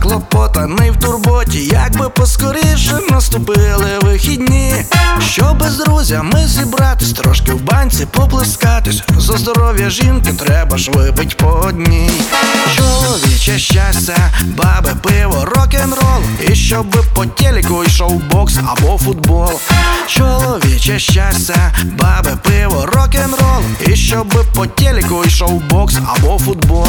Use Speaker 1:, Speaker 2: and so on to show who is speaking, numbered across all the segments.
Speaker 1: заклопотаний в турботі, якби поскоріше наступили вихідні, щоби з друзями зібратись, трошки в банці поплескатись. За здоров'я жінки треба ж випить по одній. Чоловіче щастя, баби, пиво, рок-н-рол, і щоби по телеку йшов бокс або футбол. Чоловіче щастя, баби, пиво, рок-н-рол, і щоби по телеку йшов бокс або футбол.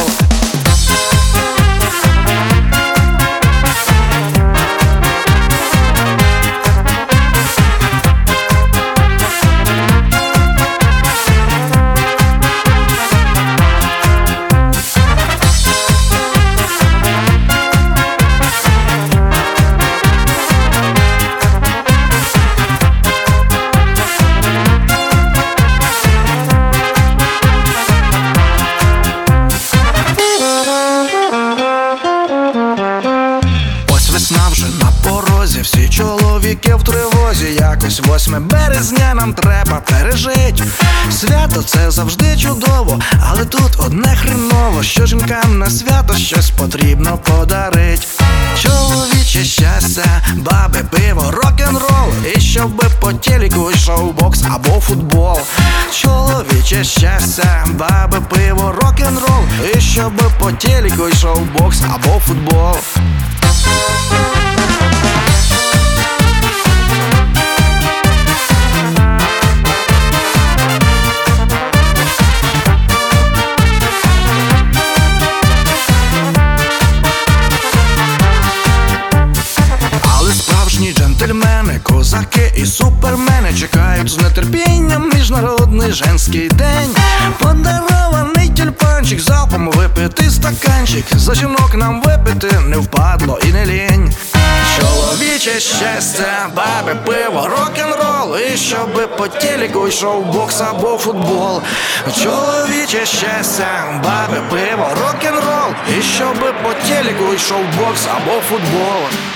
Speaker 1: Весна вже на порозі, всі чоловіки в тривозі. Якось 8 березня нам треба пережить. Свято це завжди чудово, але тут одне хреново, що жінкам на свято щось потрібно подарить. Чоловіче щастя, баби, пиво, рок-н-рол, і щоби по телеку йшов бокс або футбол. Чоловіче щастя, баби, пиво, рок-н-рол, і щоби по телеку йшов бокс або футбол. Але справжні джентльмени, козаки і супермени чекають з нетерпінням міжнародний женський день. Подарований тюльпанчик, залпом випити стаканчик, за жінок нам випити не впадло і не лінь. Чоловіче щастя, баби, пиво, рок-н-рол, і щоби по телеку йшов бокс або футбол. Чоловіче щастя, баби, пиво, рок-н-рол, і щоби по телеку йшов бокс або футбол.